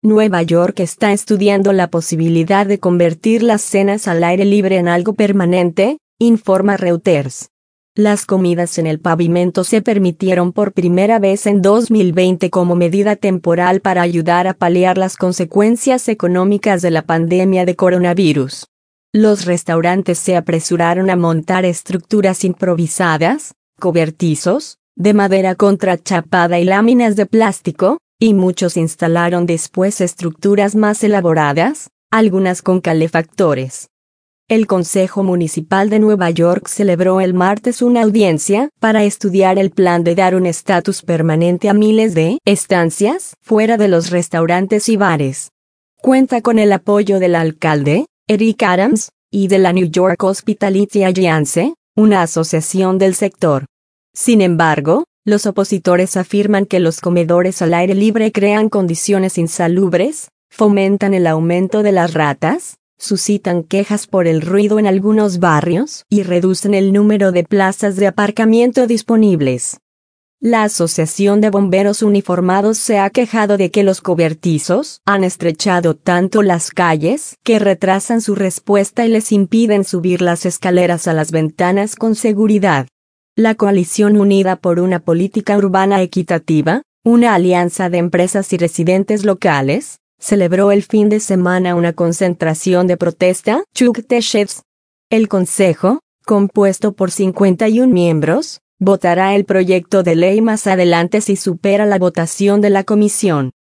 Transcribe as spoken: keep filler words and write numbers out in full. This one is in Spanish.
Nueva York está estudiando la posibilidad de convertir las cenas al aire libre en algo permanente, informa Reuters. Las comidas en el pavimento se permitieron por primera vez en dos mil veinte como medida temporal para ayudar a paliar las consecuencias económicas de la pandemia de coronavirus. Los restaurantes se apresuraron a montar estructuras improvisadas, cobertizos, de madera contrachapada y láminas de plástico, y muchos instalaron después estructuras más elaboradas, algunas con calefactores. El Consejo Municipal de Nueva York celebró el martes una audiencia para estudiar el plan de dar un estatus permanente a miles de estancias fuera de los restaurantes y bares. Cuenta con el apoyo del alcalde, Eric Adams, y de la New York Hospitality Alliance, una asociación del sector. Sin embargo, los opositores afirman que los comedores al aire libre crean condiciones insalubres, fomentan el aumento de las ratas, suscitan quejas por el ruido en algunos barrios y reducen el número de plazas de aparcamiento disponibles. La Asociación de Bomberos Uniformados se ha quejado de que los cobertizos han estrechado tanto las calles que retrasan su respuesta y les impiden subir las escaleras a las ventanas con seguridad. La Coalición Unida por una Política Urbana Equitativa, una alianza de empresas y residentes locales, celebró el fin de semana una concentración de protesta. El Consejo, compuesto por cincuenta y un miembros, votará el proyecto de ley más adelante si supera la votación de la Comisión.